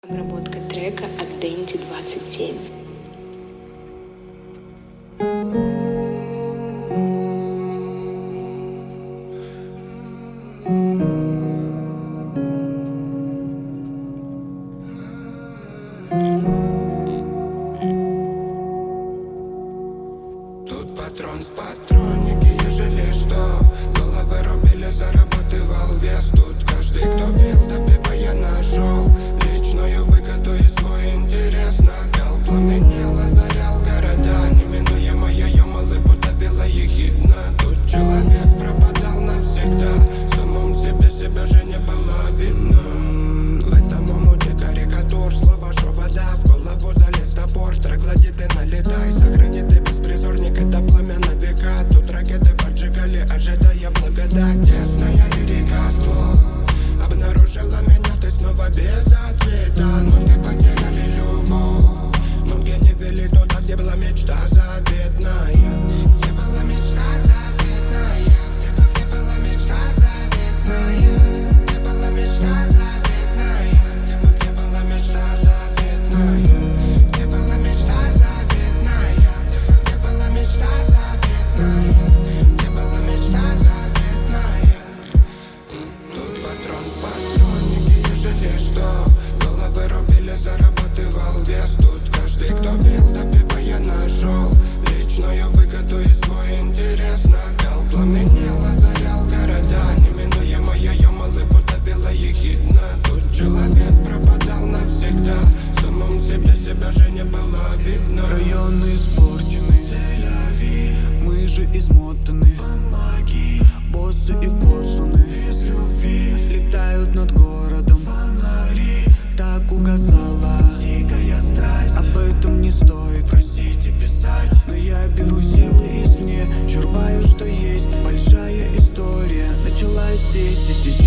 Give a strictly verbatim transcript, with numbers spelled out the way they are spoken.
Обработка трека от Дэнди двадцать семь. Тут патрон в патроннике, ежели что. Головы рубили, зарабатывал вес. Тут каждый, кто пил, допивая, нашел личную выгоду и свой интерес. Накал пламенел, озарял города. Неминуемая ямалы, будто вела ехидна. Тут человек пропадал навсегда. В самом себе себя же не было видно. В этом омуте карикатур, слова, что вода. В голову залез топор, троглодит и налетай. Сохрани ты беспризорник, это пламя на века. Тут ракеты поджигали, ожидая благодать. Тесная лирика слов обнаружила меня, ты снова без ответа. Ноги потеряли любовь, ноги не вели туда, где была мечта заветная. Где была мечта заветная, где, где была мечта заветная, где была мечта заветная, где, где была мечта заветная, где была мечта заветная, где, где была мечта заветная, где была мечта заветная. Тут патрон в патроннике, ежели что. Головы рубили, зарабатывал вес. Тут каждый, кто пил, допивая, нашел личную выгоду и свой интерес. Накал пламенел, озарял города. Неминуемая ямалы, будто вела ехидна. Тут человек пропадал навсегда. В самом себе себя же не было видно. Районы испорчены, мы же измотаны. Помоги, Боссы и коршуны без любви летают над городом. фонари, Так угасала дикая страсть. Об этом не стоит Просить и писать. Но я беру силы извне, черпаю, что есть. Большая история началась здесь и сейчас.